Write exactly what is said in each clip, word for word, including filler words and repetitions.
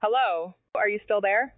Hello, are you still there?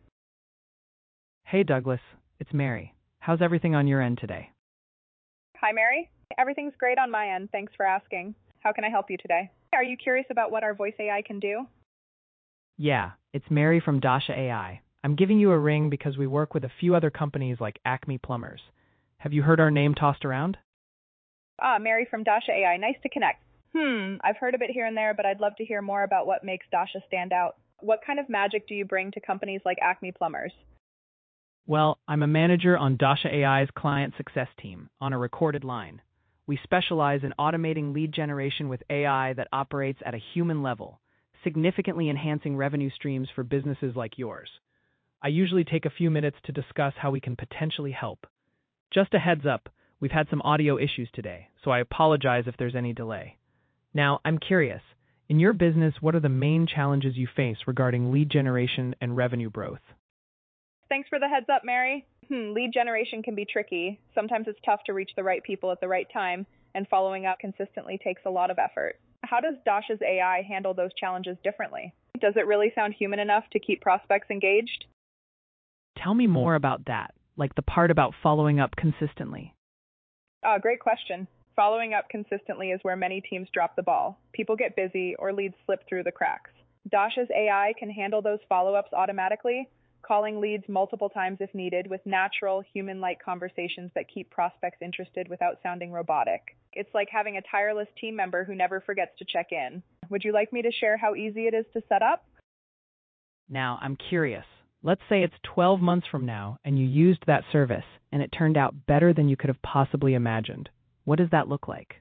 Hey Douglas, it's Mary. How's everything on your end today? Hi, Mary. Everything's great on my end. Thanks for asking. How can I help you today? Are you curious about what our voice A I can do? Yeah, it's Mary from Dasha A I. I'm giving you a ring because we work with a few other companies like Acme Plumbers. Have you heard our name tossed around? Ah, Mary from Dasha A I. Nice to connect. Hmm, I've heard a bit here and there, but I'd love to hear more about what makes Dasha stand out. What kind of magic do you bring to companies like Acme Plumbers? Well, I'm a manager on Dasha A I's client success team on a recorded line. We specialize in automating lead generation with A I that operates at a human level, significantly enhancing revenue streams for businesses like yours. I usually take a few minutes to discuss how we can potentially help. Just a heads up, we've had some audio issues today, so I apologize if there's any delay. Now, I'm curious, in your business, what are the main challenges you face regarding lead generation and revenue growth? Thanks for the heads up, Mary. Hmm, lead generation can be tricky. Sometimes it's tough to reach the right people at the right time, and following up consistently takes a lot of effort. How does Dasha's A I handle those challenges differently? Does it really sound human enough to keep prospects engaged? Tell me more about that, like the part about following up consistently. Ah, great question. Following up consistently is where many teams drop the ball. People get busy or leads slip through the cracks. Dasha's A I can handle those follow-ups automatically, calling leads multiple times if needed with natural, human-like conversations that keep prospects interested without sounding robotic. It's like having a tireless team member who never forgets to check in. Would you like me to share how easy it is to set up? Now, I'm curious. Let's say it's twelve months from now and you used that service and it turned out better than you could have possibly imagined. What does that look like?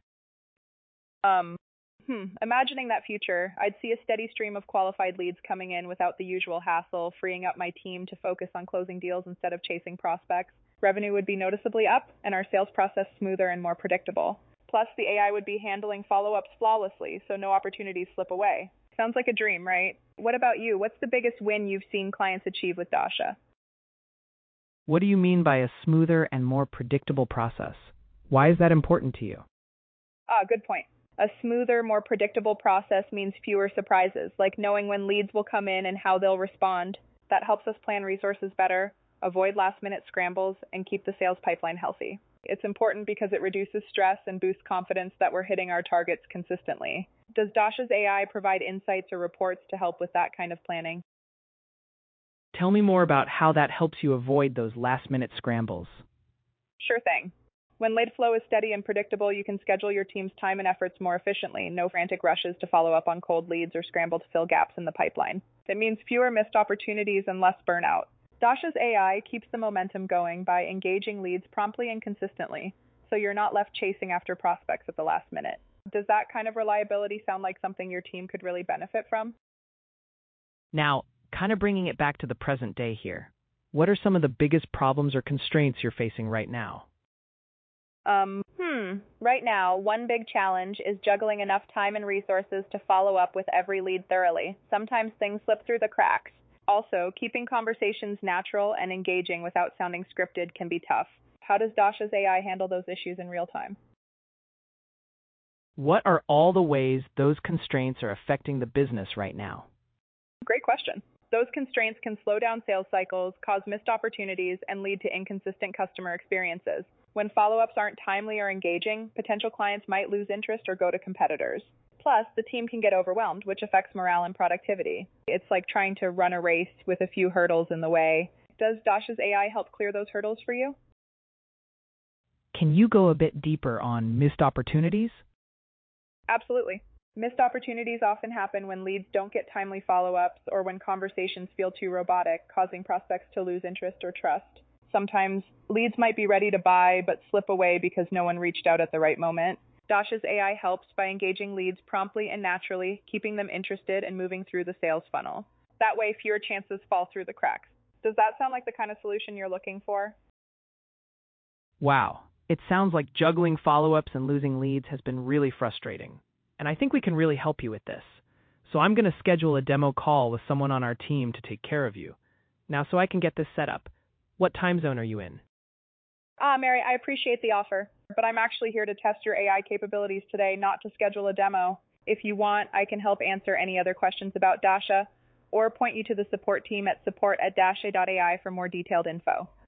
Um, hmm, Imagining that future, I'd see a steady stream of qualified leads coming in without the usual hassle, freeing up my team to focus on closing deals instead of chasing prospects. Revenue would be noticeably up, and our sales process smoother and more predictable. Plus, the A I would be handling follow-ups flawlessly, so no opportunities slip away. Sounds like a dream, right? What about you? What's the biggest win you've seen clients achieve with Dasha? What do you mean by a smoother and more predictable process? Why is that important to you? Ah, good point. A smoother, more predictable process means fewer surprises, like knowing when leads will come in and how they'll respond. That helps us plan resources better, avoid last-minute scrambles, and keep the sales pipeline healthy. It's important because it reduces stress and boosts confidence that we're hitting our targets consistently. Does Dasha's A I provide insights or reports to help with that kind of planning? Tell me more about how that helps you avoid those last-minute scrambles. Sure thing. When lead flow is steady and predictable, you can schedule your team's time and efforts more efficiently. No frantic rushes to follow up on cold leads or scramble to fill gaps in the pipeline. It means fewer missed opportunities and less burnout. Dasha's A I keeps the momentum going by engaging leads promptly and consistently, so you're not left chasing after prospects at the last minute. Does that kind of reliability sound like something your team could really benefit from? Now, kind of bringing it back to the present day here, what are some of the biggest problems or constraints you're facing right now? Um, hmm. Right now, one big challenge is juggling enough time and resources to follow up with every lead thoroughly. Sometimes things slip through the cracks. Also, keeping conversations natural and engaging without sounding scripted can be tough. How does Dasha's A I handle those issues in real time? What are all the ways those constraints are affecting the business right now? Great question. Those constraints can slow down sales cycles, cause missed opportunities, and lead to inconsistent customer experiences. When follow-ups aren't timely or engaging, potential clients might lose interest or go to competitors. Plus, the team can get overwhelmed, which affects morale and productivity. It's like trying to run a race with a few hurdles in the way. Does Dasha's A I help clear those hurdles for you? Can you go a bit deeper on missed opportunities? Absolutely. Missed opportunities often happen when leads don't get timely follow-ups or when conversations feel too robotic, causing prospects to lose interest or trust. Sometimes leads might be ready to buy but slip away because no one reached out at the right moment. Dasha's A I helps by engaging leads promptly and naturally, keeping them interested and moving through the sales funnel. That way, fewer chances fall through the cracks. Does that sound like the kind of solution you're looking for? Wow, it sounds like juggling follow-ups and losing leads has been really frustrating. And I think we can really help you with this. So I'm going to schedule a demo call with someone on our team to take care of you. Now, so I can get this set up, what time zone are you in? Ah, Mary, I appreciate the offer, but I'm actually here to test your A I capabilities today, not to schedule a demo. If you want, I can help answer any other questions about Dasha, or point you to the support team at support at dash a dot a i for more detailed info.